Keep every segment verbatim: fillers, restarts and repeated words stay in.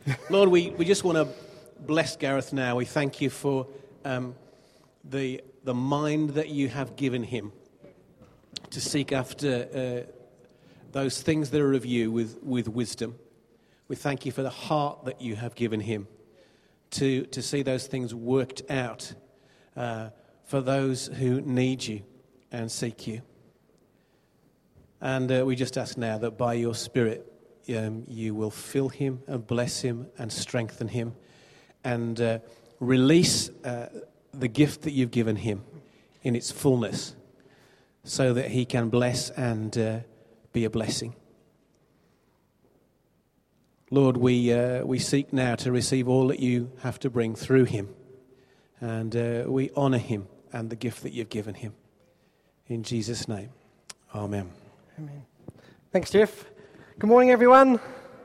Lord, we, we just want to bless Gareth now. We thank you for um, the the mind that you have given him to seek after uh, those things that are of you with, with wisdom. We thank you for the heart that you have given him to, to see those things worked out uh, for those who need you and seek you. And uh, we just ask now that by your Spirit, um, you will fill him and bless him and strengthen him and uh, release uh, the gift that you've given him in its fullness so that he can bless and uh, be a blessing. Lord, we uh, we seek now to receive all that you have to bring through him, and uh, we honour him and the gift that you've given him. In Jesus' name, amen. Amen. Thanks, Jeff. Good morning, everyone.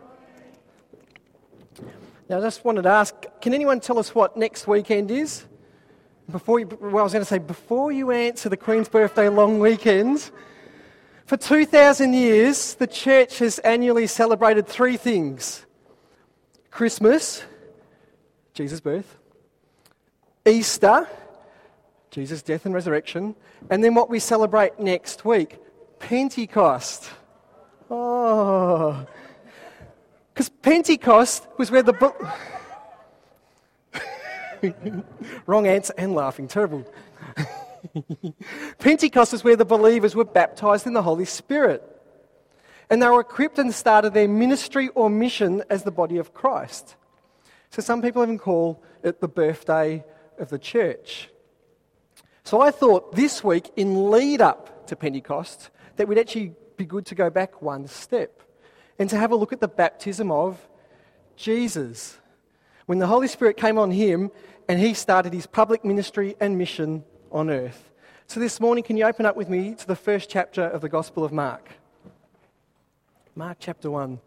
Now, I just wanted to ask, can anyone tell us what next weekend is? Before you, well, I was going to say, before you answer the Queen's Birthday long weekend, for two thousand years, the church has annually celebrated three things. Christmas, Jesus' birth, Easter, Jesus' death and resurrection, and then what we celebrate next week, Pentecost. Oh, because Pentecost was where the book... Wrong answer and laughing, terrible. Pentecost is where the believers were baptised in the Holy Spirit. And they were equipped and started their ministry or mission as the body of Christ. So some people even call it the birthday of the church. So I thought this week, in lead up to Pentecost, that we'd actually be good to go back one step and to have a look at the baptism of Jesus, when the Holy Spirit came on him and he started his public ministry and mission on earth. So this morning, can you open up with me to the first chapter of the Gospel of Mark? Mark chapter one.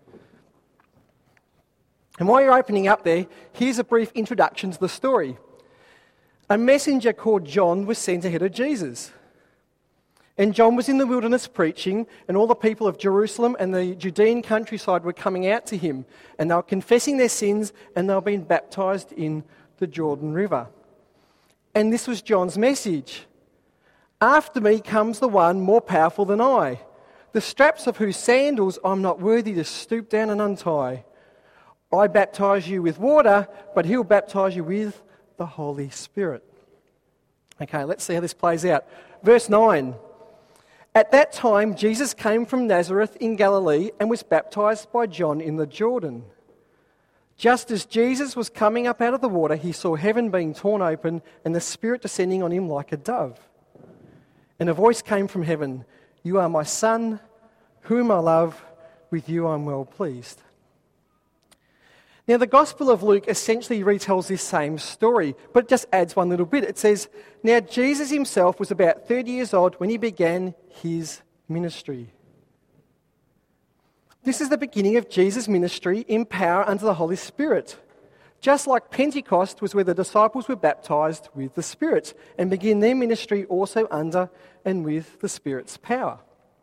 And while you're opening up there, here's a brief introduction to the story. A messenger called John was sent ahead of Jesus. And John was in the wilderness preaching, and all the people of Jerusalem and the Judean countryside were coming out to him, and they were confessing their sins, and they were being baptised in the Jordan River. And this was John's message. After me comes the one more powerful than I, the straps of whose sandals I'm not worthy to stoop down and untie. I baptise you with water, but he'll baptise you with the Holy Spirit. Okay, let's see how this plays out. Verse nine. At that time, Jesus came from Nazareth in Galilee and was baptised by John in the Jordan. Just as Jesus was coming up out of the water, he saw heaven being torn open and the Spirit descending on him like a dove. And a voice came from heaven, "You are my Son, whom I love. With you I'm well pleased." Now, the Gospel of Luke essentially retells this same story, but it just adds one little bit. It says, now Jesus himself was about thirty years old when he began his ministry. This is the beginning of Jesus' ministry in power under the Holy Spirit. Just like Pentecost was where the disciples were baptised with the Spirit and begin their ministry also under and with the Spirit's power.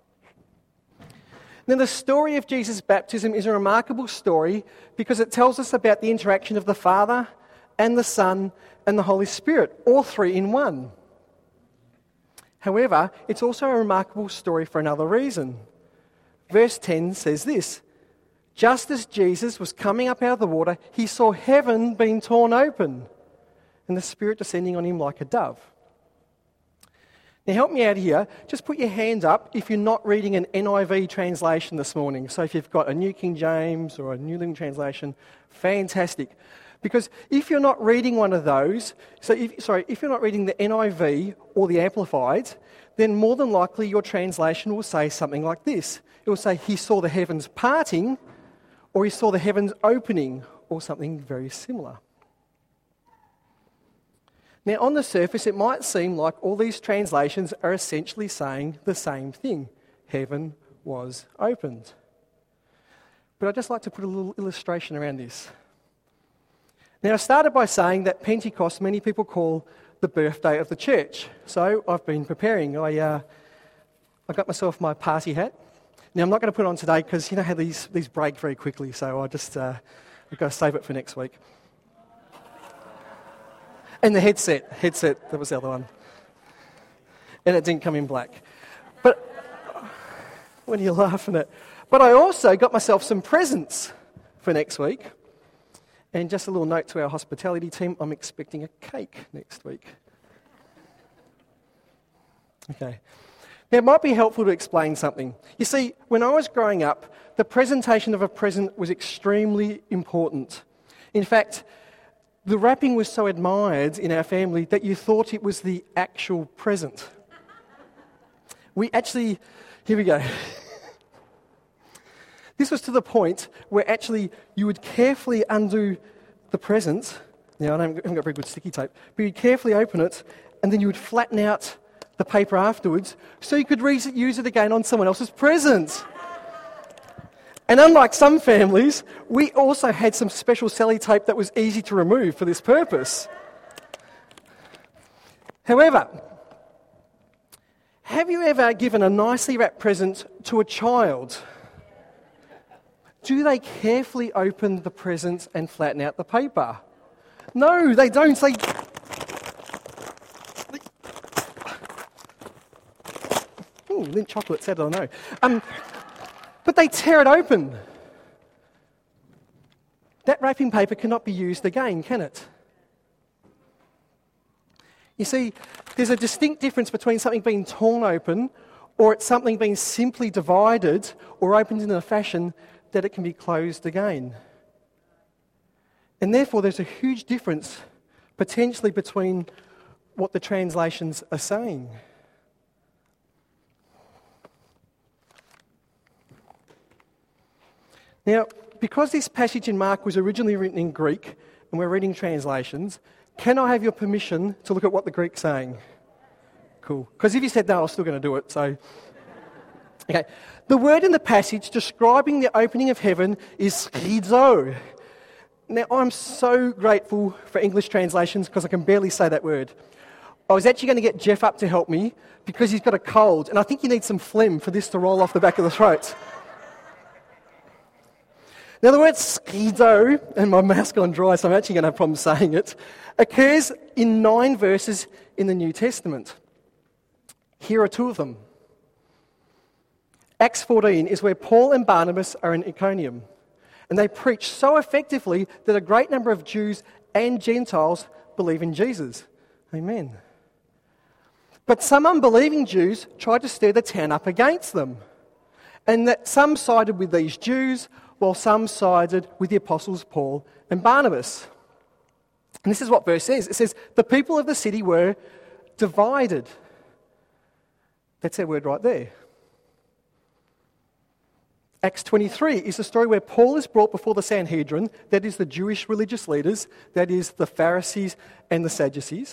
Now, the story of Jesus' baptism is a remarkable story because it tells us about the interaction of the Father and the Son and the Holy Spirit, all three in one. However, it's also a remarkable story for another reason. Verse ten says this, just as Jesus was coming up out of the water, he saw heaven being torn open and the Spirit descending on him like a dove. Now help me out here. Just put your hand up if you're not reading an N I V translation this morning. So if you've got a New King James or a New Living Translation, fantastic. Because if you're not reading one of those, so if, sorry, if you're not reading the N I V or the Amplified, then more than likely your translation will say something like this. It will say, he saw the heavens parting, or he saw the heavens opening, or something very similar. Now, on the surface, it might seem like all these translations are essentially saying the same thing. Heaven was opened. But I'd just like to put a little illustration around this. Now, I started by saying that Pentecost many people call the birthday of the church. So I've been preparing. I, uh, I got myself my party hat. Now, I'm not going to put it on today because you know how these, these break very quickly, so I just uh, We've got to save it for next week. And the headset. Headset, that was the other one. And it didn't come in black. But, what are you laughing at? But I also got myself some presents for next week. And just a little note to our hospitality team, I'm expecting a cake next week. Okay. Now, it might be helpful to explain something. You see, when I was growing up, the presentation of a present was extremely important. In fact, the wrapping was so admired in our family that you thought it was the actual present. We actually, here we go. This was to the point where actually you would carefully undo the present. Now, I haven't got very good sticky tape, but you'd carefully open it and then you would flatten out the paper afterwards so you could re- use it again on someone else's present. And unlike some families, we also had some special sellotape that was easy to remove for this purpose. However, have you ever given a nicely wrapped present to a child? Do they carefully open the present and flatten out the paper? No, they don't. They... Ooh, Lindt chocolate, said I know. Um, but they tear it open. That wrapping paper cannot be used again, can it? You see, there's a distinct difference between something being torn open or it's something being simply divided or opened in a fashion that it can be closed again. And therefore, there's a huge difference potentially between what the translations are saying. Now, because this passage in Mark was originally written in Greek, and we're reading translations, can I have your permission to look at what the Greek's saying? Cool. Because if you said no, I was still going to do it, so... Okay. The word in the passage describing the opening of heaven is schizo. Now, I'm so grateful for English translations because I can barely say that word. I was actually going to get Jeff up to help me because he's got a cold, and I think you need some phlegm for this to roll off the back of the throat. Now, the word schizo, and my mouth's gone dry, so I'm actually going to have problems saying it, occurs in nine verses in the New Testament. Here are two of them. Acts fourteen is where Paul and Barnabas are in Iconium, and they preach so effectively that a great number of Jews and Gentiles believe in Jesus. Amen. But some unbelieving Jews tried to stir the town up against them, and that some sided with these Jews, while some sided with the apostles Paul and Barnabas. And this is what verse says. It says, the people of the city were divided. That's that word right there. Acts twenty-three is the story where Paul is brought before the Sanhedrin, that is the Jewish religious leaders, that is the Pharisees and the Sadducees.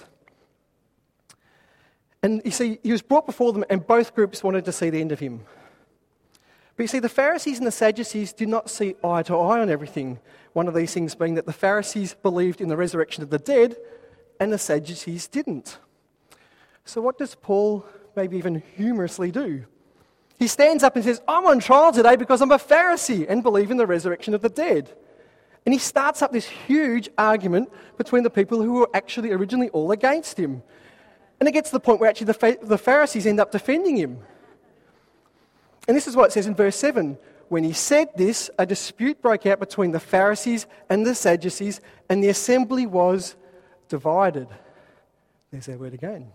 And you see, he was brought before them and both groups wanted to see the end of him. But you see, the Pharisees and the Sadducees did not see eye to eye on everything. One of these things being that the Pharisees believed in the resurrection of the dead and the Sadducees didn't. So what does Paul maybe even humorously do? He stands up and says, I'm on trial today because I'm a Pharisee and believe in the resurrection of the dead. And he starts up this huge argument between the people who were actually originally all against him. And it gets to the point where actually the, the Pharisees end up defending him. And this is what it says in verse seven. When he said this, a dispute broke out between the Pharisees and the Sadducees, and the assembly was divided. There's that word again.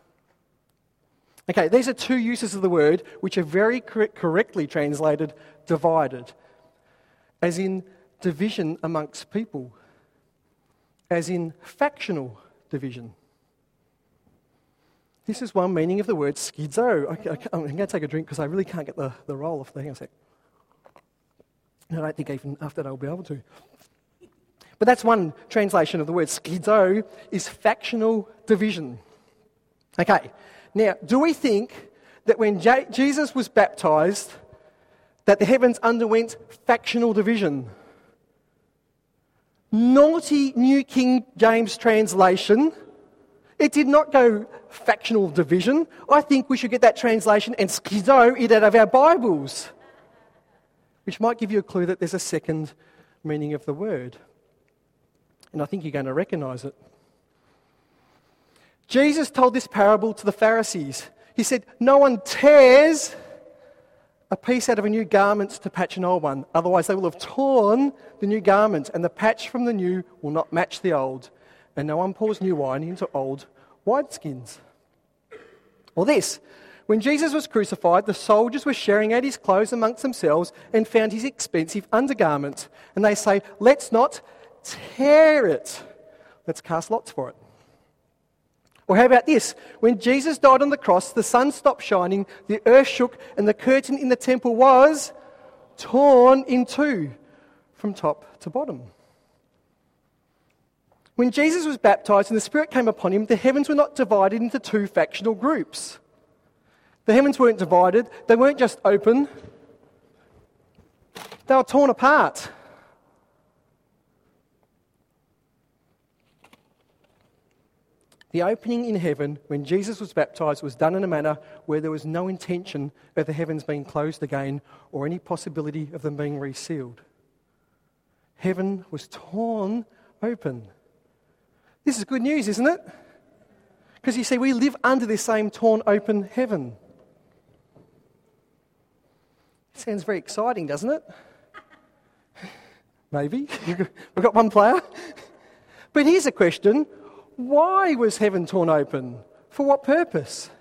Okay, these are two uses of the word which are very cor- correctly translated divided, as in division amongst people, as in factional division. This is one meaning of the word schizo. I, I, I'm going to take a drink because I really can't get the, the roll off the hang on a sec. I don't think even after that I'll be able to. But that's one translation of the word. Schizo is factional division. Okay, now, do we think that when J- Jesus was baptised, that the heavens underwent factional division? Naughty New King James translation. It did not go factional division. I think we should get that translation and schizo it out of our Bibles. Which might give you a clue that there's a second meaning of the word. And I think you're going to recognise it. Jesus told this parable to the Pharisees. He said, no one tears a piece out of a new garment to patch an old one. Otherwise they will have torn the new garment, and the patch from the new will not match the old. And no one pours new wine into old wineskins. Or this, when Jesus was crucified, the soldiers were sharing out his clothes amongst themselves and found his expensive undergarment. And they say, let's not tear it. Let's cast lots for it. Or how about this? When Jesus died on the cross, the sun stopped shining, the earth shook, and the curtain in the temple was torn in two from top to bottom. When Jesus was baptized and the Spirit came upon him, the heavens were not divided into two factional groups. The heavens weren't divided, they weren't just open, they were torn apart. The opening in heaven when Jesus was baptised was done in a manner where there was no intention of the heavens being closed again or any possibility of them being resealed. Heaven was torn open. This is good news, isn't it? Because you see, we live under this same torn open heaven. It sounds very exciting, doesn't it? Maybe. We've got one player. But here's a question. Why was heaven torn open? For what purpose?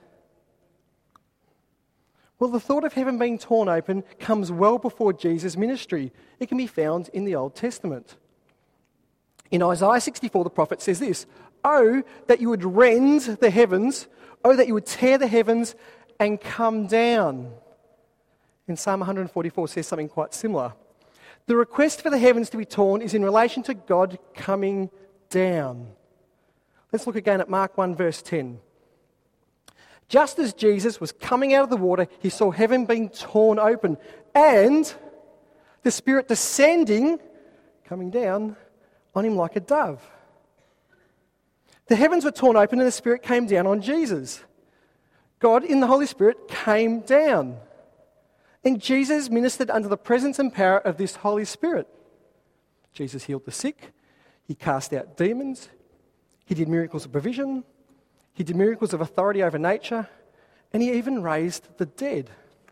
Well, the thought of heaven being torn open comes well before Jesus' ministry. It can be found in the Old Testament. In Isaiah sixty-four, the prophet says this, "Oh, that you would rend the heavens, oh, that you would tear the heavens and come down." And Psalm one forty-four says something quite similar. The request for the heavens to be torn is in relation to God coming down. Let's look again at Mark one verse ten. Just as Jesus was coming out of the water, he saw heaven being torn open and the Spirit descending, coming down on him like a dove. The heavens were torn open and the Spirit came down on Jesus. God in the Holy Spirit came down. And Jesus ministered under the presence and power of this Holy Spirit. Jesus healed the sick. He cast out demons. He did miracles of provision. He did miracles of authority over nature. And he even raised the dead.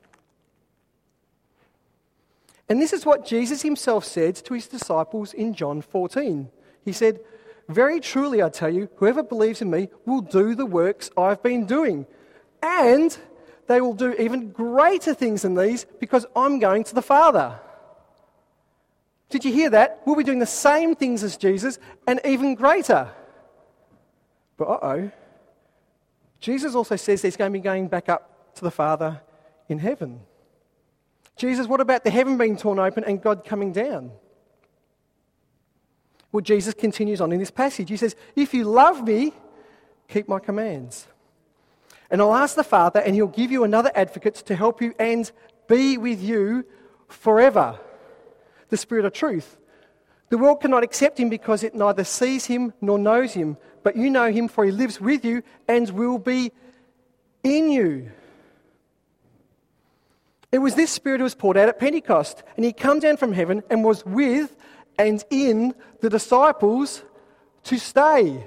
And this is what Jesus himself said to his disciples in John fourteen. He said, "Very truly I tell you, whoever believes in me will do the works I've been doing. And they will do even greater things than these because I'm going to the Father." Did you hear that? We'll be doing the same things as Jesus and even greater. But uh-oh. Jesus also says he's going to be going back up to the Father in heaven. Jesus, what about the heaven being torn open and God coming down? Well, Jesus continues on in this passage. He says, "If you love me, keep my commands. And I'll ask the Father, and he'll give you another advocate to help you and be with you forever, the Spirit of truth. The world cannot accept him because it neither sees him nor knows him, but you know him, for he lives with you and will be in you." It was this Spirit who was poured out at Pentecost, and he came down from heaven and was with and in the disciples to stay.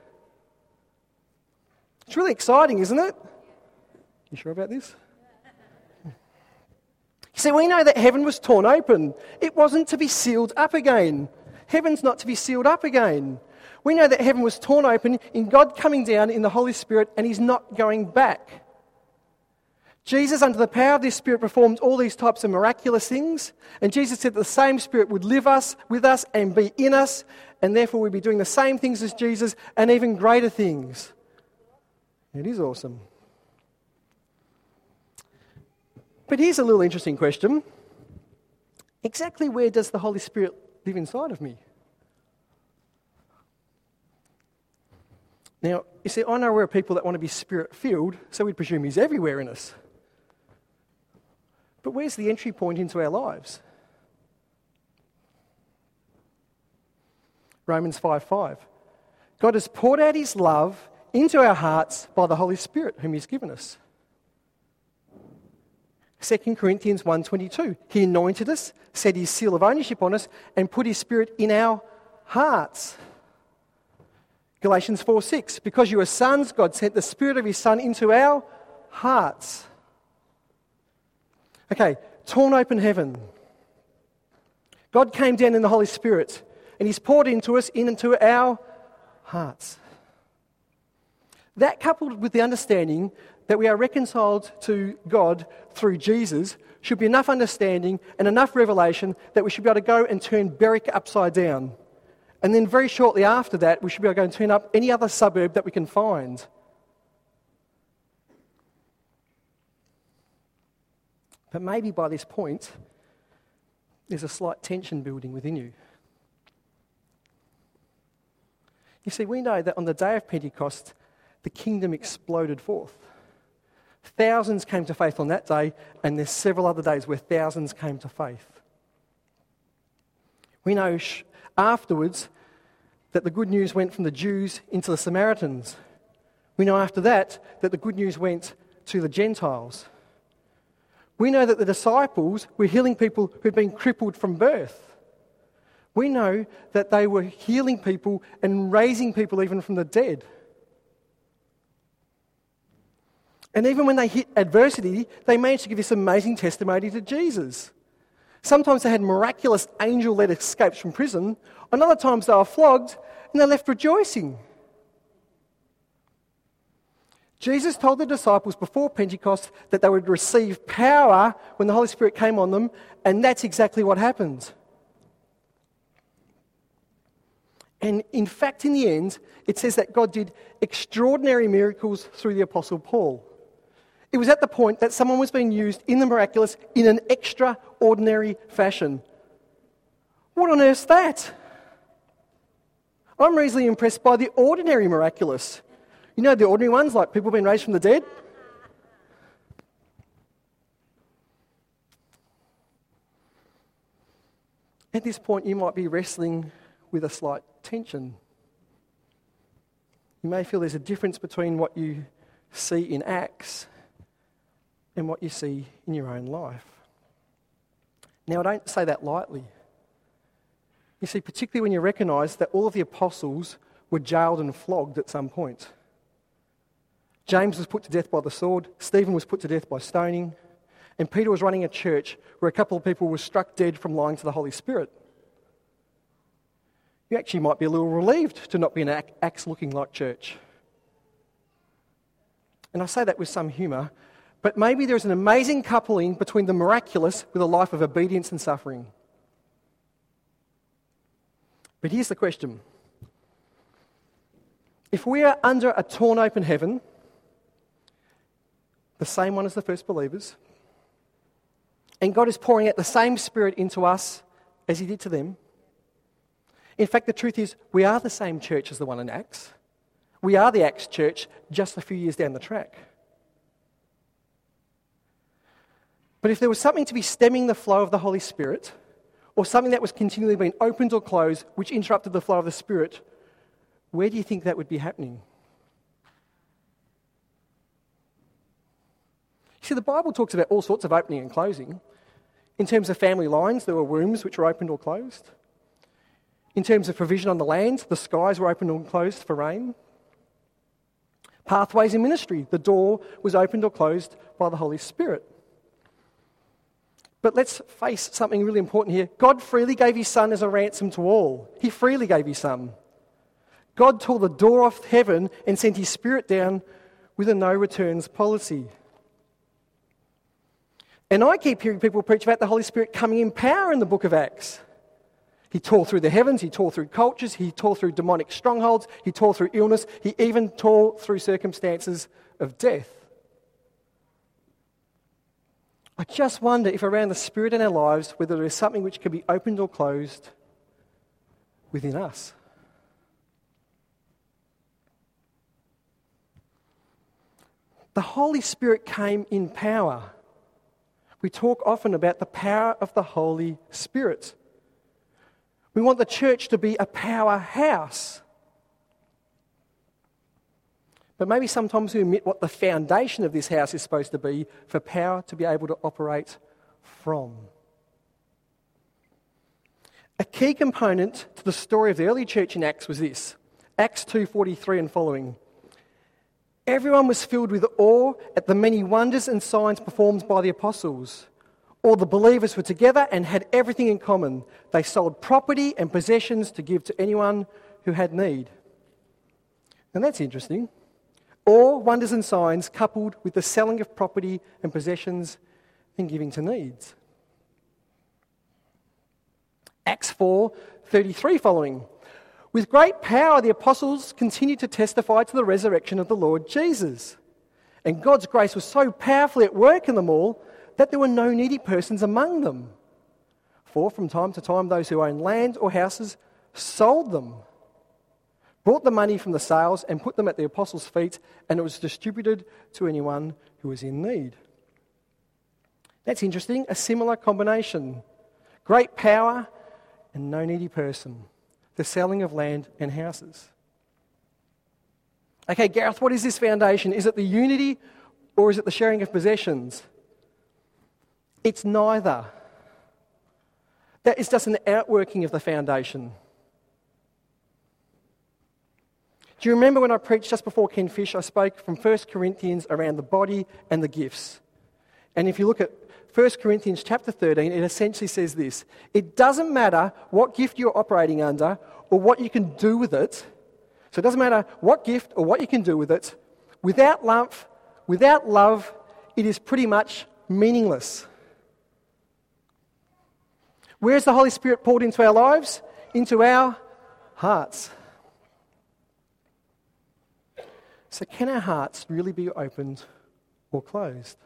It's really exciting, isn't it? You sure about this? See, we know that heaven was torn open. It wasn't to be sealed up again. Heaven's not to be sealed up again. We know that heaven was torn open in God coming down in the Holy Spirit, and he's not going back. Jesus, under the power of this Spirit, performed all these types of miraculous things, and Jesus said that the same Spirit would live us, with us and be in us, and therefore we'd be doing the same things as Jesus and even greater things. It is awesome. But here's a little interesting question. Exactly where does the Holy Spirit live inside of me? Now, you see, I know we're people that want to be Spirit-filled, so we'd presume he's everywhere in us. But where's the entry point into our lives? Romans five five. God has poured out his love into our hearts by the Holy Spirit whom he's given us. Second Corinthians one twenty-two. He anointed us, set his seal of ownership on us, and put his Spirit in our hearts. Galatians four six. Because you are sons, God sent the Spirit of his Son into our hearts. Okay, torn open heaven. God came down in the Holy Spirit, and he's poured into us, into our hearts. That, coupled with the understanding that we are reconciled to God through Jesus, should be enough understanding and enough revelation that we should be able to go and turn Berwick upside down. And then very shortly after that, we should be able to go and turn up any other suburb that we can find. But maybe by this point, there's a slight tension building within you. You see, we know that on the day of Pentecost, the kingdom exploded forth. Thousands came to faith on that day, and there's several other days where thousands came to faith. We know sh- afterwards that the good news went from the Jews into the Samaritans. We know after that that the good news went to the Gentiles. We know that the disciples were healing people who'd been crippled from birth. We know that they were healing people and raising people even from the dead. And even when they hit adversity, they managed to give this amazing testimony to Jesus. Sometimes they had miraculous angel-led escapes from prison. And other times they were flogged and they left rejoicing. Jesus told the disciples before Pentecost that they would receive power when the Holy Spirit came on them, and that's exactly what happened. And in fact, in the end, it says that God did extraordinary miracles through the Apostle Paul. It was at the point that someone was being used in the miraculous in an extraordinary fashion. What on earth's that? I'm reasonably impressed by the ordinary miraculous. You know, the ordinary ones, like people being raised from the dead? At this point, you might be wrestling with a slight tension. You may feel there's a difference between what you see in Acts and what you see in your own life. Now, I don't say that lightly. You see, particularly when you recognise that all of the apostles were jailed and flogged at some point. James was put to death by the sword, Stephen was put to death by stoning, and Peter was running a church where a couple of people were struck dead from lying to the Holy Spirit. You actually might be a little relieved to not be an Acts-looking like church. And I say that with some humour, but maybe there's an amazing coupling between the miraculous with a life of obedience and suffering. But here's the question. If we are under a torn open heaven, the same one as the first believers, and God is pouring out the same Spirit into us as he did to them. In fact, the truth is, we are the same church as the one in Acts. We are the Acts church just a few years down the track. But if there was something to be stemming the flow of the Holy Spirit, or something that was continually being opened or closed, which interrupted the flow of the Spirit, where do you think that would be happening? See, the Bible talks about all sorts of opening and closing. In terms of family lines, there were wombs which were opened or closed. In terms of provision on the land, the skies were opened or closed for rain. Pathways in ministry, the door was opened or closed by the Holy Spirit. But let's face something really important here. God freely gave his Son as a ransom to all. He freely gave his Son. God tore the door off heaven and sent his Spirit down with a no returns policy. And I keep hearing people preach about the Holy Spirit coming in power in the book of Acts. He tore through the heavens, he tore through cultures, he tore through demonic strongholds, he tore through illness, he even tore through circumstances of death. I just wonder if around the Spirit in our lives, whether there is something which can be opened or closed within us. The Holy Spirit came in power. We talk often about the power of the Holy Spirit. We want the church to be a powerhouse. But maybe sometimes we omit what the foundation of this house is supposed to be for power to be able to operate from. A key component to the story of the early church in Acts was this. Acts two forty-three and following. Everyone was filled with awe at the many wonders and signs performed by the apostles. All the believers were together and had everything in common. They sold property and possessions to give to anyone who had need. And that's interesting. Awe, wonders and signs coupled with the selling of property and possessions and giving to needs. Acts four thirty-three following. With great power, the apostles continued to testify to the resurrection of the Lord Jesus. And God's grace was so powerfully at work in them all that there were no needy persons among them. For from time to time, those who owned land or houses sold them, brought the money from the sales and put them at the apostles' feet, and it was distributed to anyone who was in need. That's interesting, a similar combination. Great power and no needy person. The selling of land and houses. Okay, Gareth, what is this foundation? Is it the unity or is it the sharing of possessions? It's neither. That is just an outworking of the foundation. Do you remember when I preached just before Ken Fish, I spoke from First Corinthians around the body and the gifts. And if you look at First Corinthians chapter thirteen, it essentially says this. It doesn't matter what gift you're operating under or what you can do with it. So it doesn't matter what gift or what you can do with it. Without love, without love, it is pretty much meaningless. Where's the Holy Spirit poured into our lives? Into our hearts. So can our hearts really be opened or closed?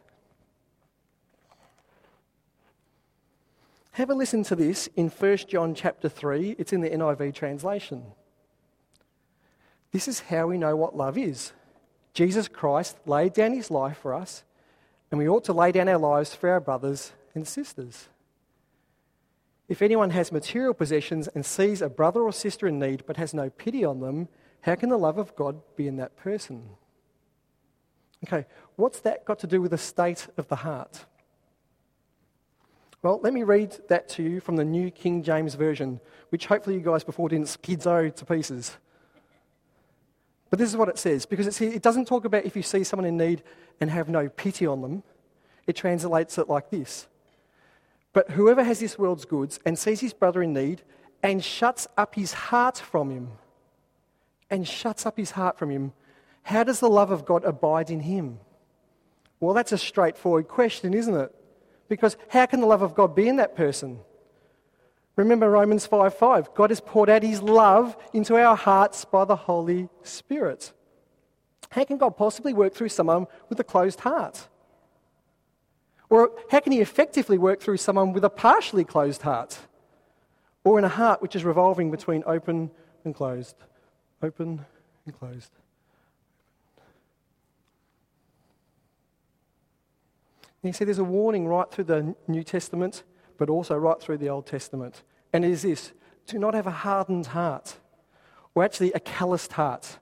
Have a listen to this in First John chapter three. It's in the N I V translation. This is how we know what love is. Jesus Christ laid down his life for us, and we ought to lay down our lives for our brothers and sisters. If anyone has material possessions and sees a brother or sister in need but has no pity on them, how can the love of God be in that person? Okay, what's that got to do with the state of the heart? Well, let me read that to you from the New King James Version, which hopefully you guys before didn't schizo to pieces. But this is what it says, because it's, it doesn't talk about if you see someone in need and have no pity on them. It translates it like this. But whoever has this world's goods and sees his brother in need and shuts up his heart from him, and shuts up his heart from him, how does the love of God abide in him? Well, that's a straightforward question, isn't it? Because how can the love of God be in that person? Remember Romans five five. God has poured out his love into our hearts by the Holy Spirit. How can God possibly work through someone with a closed heart? Or how can he effectively work through someone with a partially closed heart? Or in a heart which is revolving between open and closed? Open and closed. And you see, there's a warning right through the New Testament, but also right through the Old Testament. And it is this: do not have a hardened heart, or actually a calloused heart.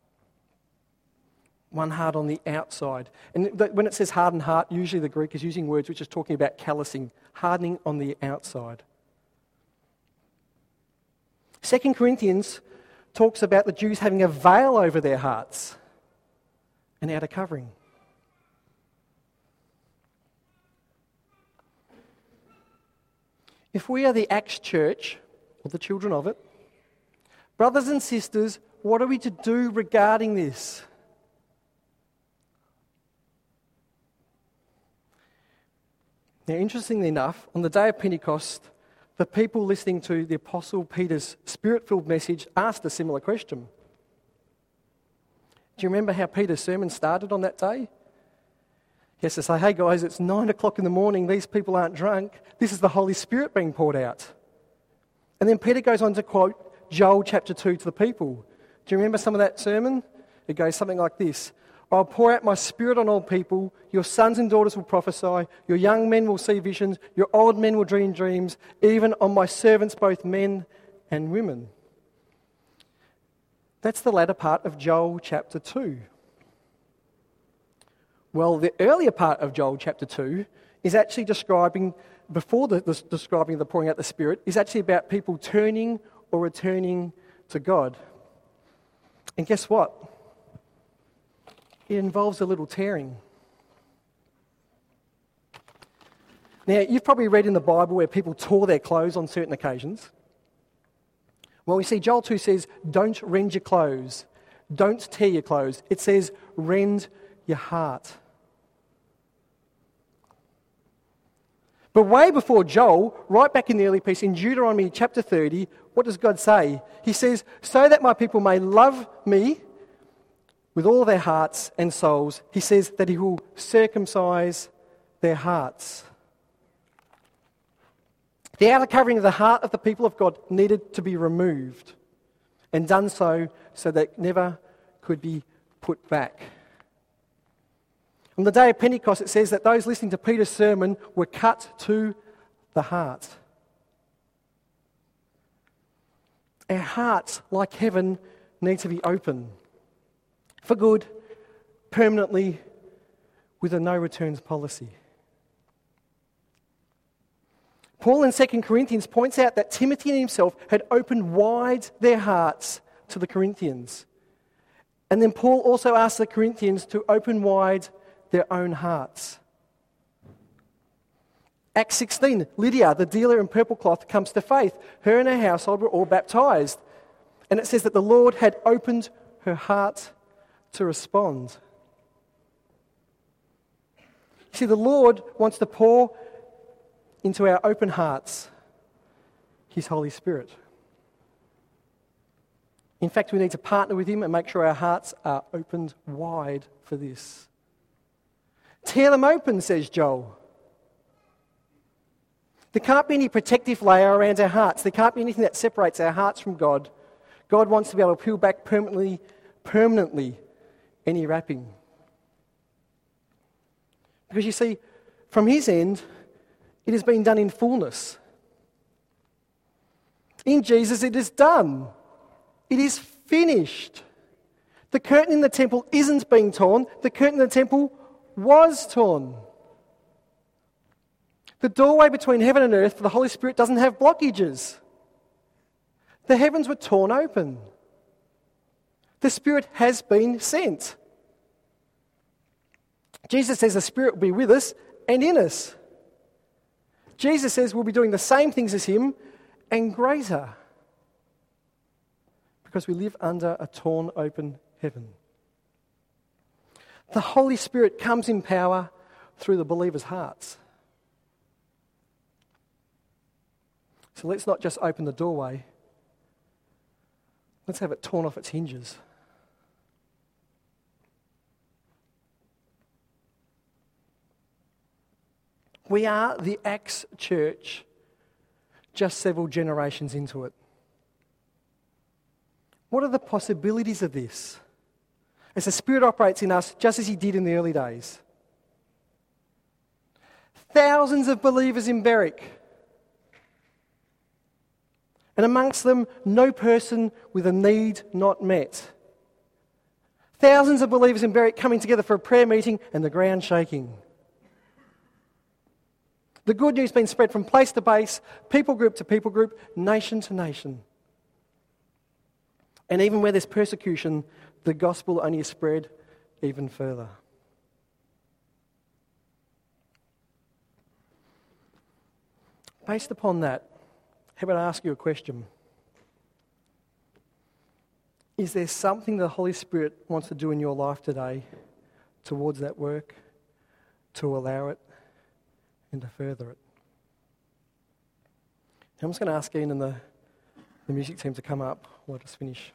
One heart on the outside. And when it says hardened heart, usually the Greek is using words which is talking about callousing, hardening on the outside. Second Corinthians talks about the Jews having a veil over their hearts, an outer covering. If we are the Acts church, or the children of it, brothers and sisters, what are we to do regarding this? Now, interestingly enough, on the day of Pentecost, the people listening to the Apostle Peter's spirit-filled message asked a similar question. Do you remember how Peter's sermon started on that day? He has to say, hey guys, it's nine o'clock in the morning, these people aren't drunk, this is the Holy Spirit being poured out. And then Peter goes on to quote Joel chapter two to the people. Do you remember some of that sermon? It goes something like this: I'll pour out my spirit on all people, your sons and daughters will prophesy, your young men will see visions, your old men will dream dreams, even on my servants, both men and women. That's the latter part of Joel chapter two. Well, the earlier part of Joel chapter two is actually describing, before the, the describing the pouring out the Spirit, is actually about people turning or returning to God. And guess what? It involves a little tearing. Now, you've probably read in the Bible where people tore their clothes on certain occasions. Well, we see Joel two says, don't rend your clothes. Don't tear your clothes. It says, rend your heart. But way before Joel, right back in the early piece, in Deuteronomy chapter thirty, what does God say? He says, so that my people may love me with all their hearts and souls, he says that he will circumcise their hearts. The outer covering of the heart of the people of God needed to be removed, and done so so that it never could be put back. On the day of Pentecost, it says that those listening to Peter's sermon were cut to the heart. Our hearts, like heaven, need to be open. For good, permanently, with a no returns policy. Paul in Second Corinthians points out that Timothy and himself had opened wide their hearts to the Corinthians. And then Paul also asked the Corinthians to open wide their own hearts. Acts sixteen, Lydia, the dealer in purple cloth, comes to faith. Her and her household were all baptized. And it says that the Lord had opened her heart to respond. See, the Lord wants to pour into our open hearts His Holy Spirit. In fact, we need to partner with Him and make sure our hearts are opened wide for this. Tear them open, says Joel. There can't be any protective layer around our hearts. There can't be anything that separates our hearts from God. God wants to be able to peel back permanently, permanently any wrapping. Because you see, from His end, it has been done in fullness. In Jesus, it is done. It is finished. The curtain in the temple isn't being torn. The curtain in the temple was torn. The doorway between heaven and earth for the Holy Spirit doesn't have blockages. The heavens were torn open. The Spirit has been sent. Jesus says the Spirit will be with us and in us. Jesus says we'll be doing the same things as Him and greater, because we live under a torn open heaven. The Holy Spirit comes in power through the believers' hearts. So let's not just open the doorway. Let's have it torn off its hinges. We are the Acts church just several generations into it. What are the possibilities of this? As the Spirit operates in us just as He did in the early days. Thousands of believers in Berwick. And amongst them, no person with a need not met. Thousands of believers in Berwick coming together for a prayer meeting and the ground shaking. The good news being spread from place to place, people group to people group, nation to nation. And even where there's persecution, the gospel only is spread even further. Based upon that, how about I ask you a question? Is there something the Holy Spirit wants to do in your life today towards that work, to allow it, and to further it? Now I'm just going to ask Ian and the, the music team to come up while I just finish.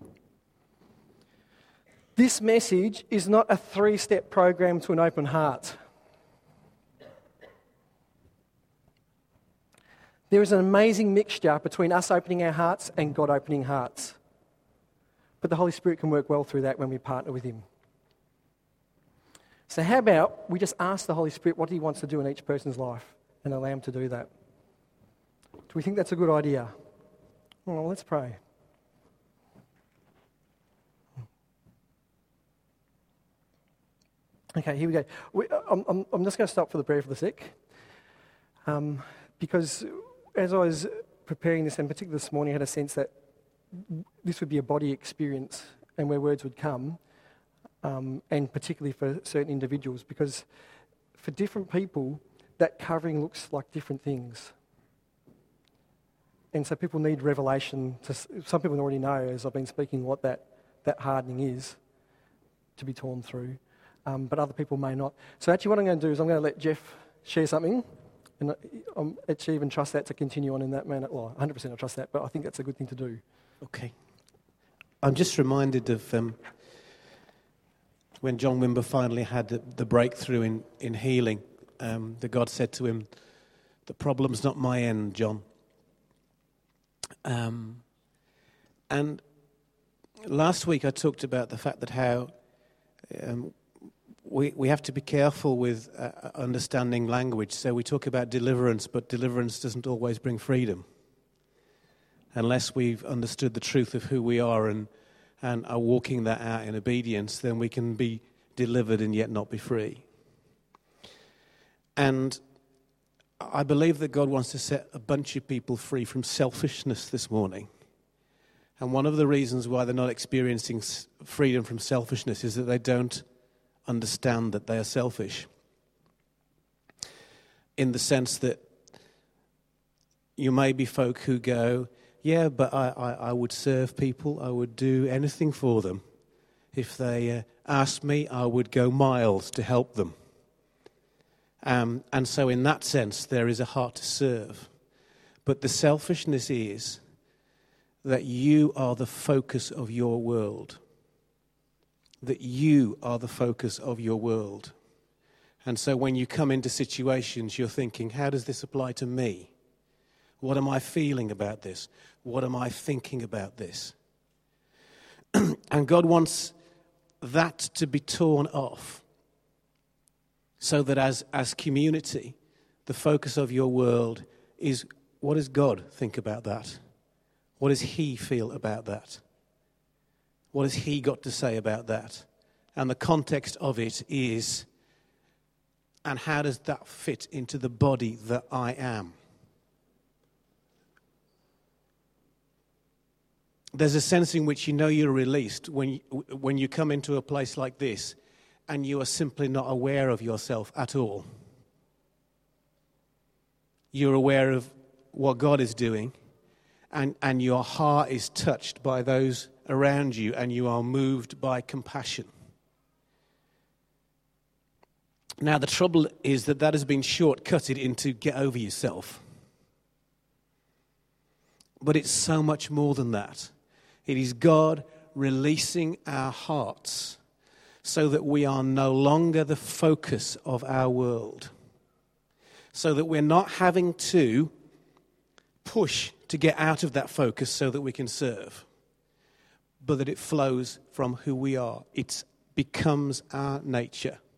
This message is not a three-step program to an open heart. There is an amazing mixture between us opening our hearts and God opening hearts. But the Holy Spirit can work well through that when we partner with Him. So how about we just ask the Holy Spirit what He wants to do in each person's life and allow Him to do that? Do we think that's a good idea? Well, let's pray. Okay, here we go. We, I'm, I'm, I'm just going to stop for the prayer for the sick. Um, because as I was preparing this, and particularly this morning, I had a sense that this would be a body experience and where words would come, um, and particularly for certain individuals, because for different people, that covering looks like different things. And so people need revelation. To, some people already know, as I've been speaking, what that, that hardening is to be torn through, um, but other people may not. So actually what I'm going to do is I'm going to let Jeff share something, and I actually even trust that to continue on in that manner. Well, one hundred percent I trust that, but I think that's a good thing to do. Okay. I'm just reminded of um, when John Wimber finally had the, the breakthrough in, in healing, um, that God said to him, "The problem's not my end, John." Um, and last week I talked about the fact that how um, we we have to be careful with uh, understanding language. So we talk about deliverance, but deliverance doesn't always bring freedom. Unless we've understood the truth of who we are and, and are walking that out in obedience, then we can be delivered and yet not be free. And I believe that God wants to set a bunch of people free from selfishness this morning. And one of the reasons why they're not experiencing freedom from selfishness is that they don't understand that they are selfish. In the sense that you may be folk who go, yeah, but I, I, I would serve people, I would do anything for them. If they uh, asked me, I would go miles to help them. Um, and so in that sense, there is a heart to serve. But the selfishness is that you are the focus of your world. That you are the focus of your world. And so when you come into situations, you're thinking, how does this apply to me? What am I feeling about this? What am I thinking about this? And God wants that to be torn off. So that as, as community, the focus of your world is, what does God think about that? What does he feel about that? What has he got to say about that? And the context of it is, and how does that fit into the body that I am? There's a sense in which you know you're released when you, when you come into a place like this and you are simply not aware of yourself at all. You're aware of what God is doing, and, and your heart is touched by those around you, and you are moved by compassion. Now, the trouble is that that has been shortcutted into get over yourself. But it's so much more than that. It is God releasing our hearts so that we are no longer the focus of our world. So that we're not having to push to get out of that focus so that we can serve. But that it flows from who we are. It becomes our nature.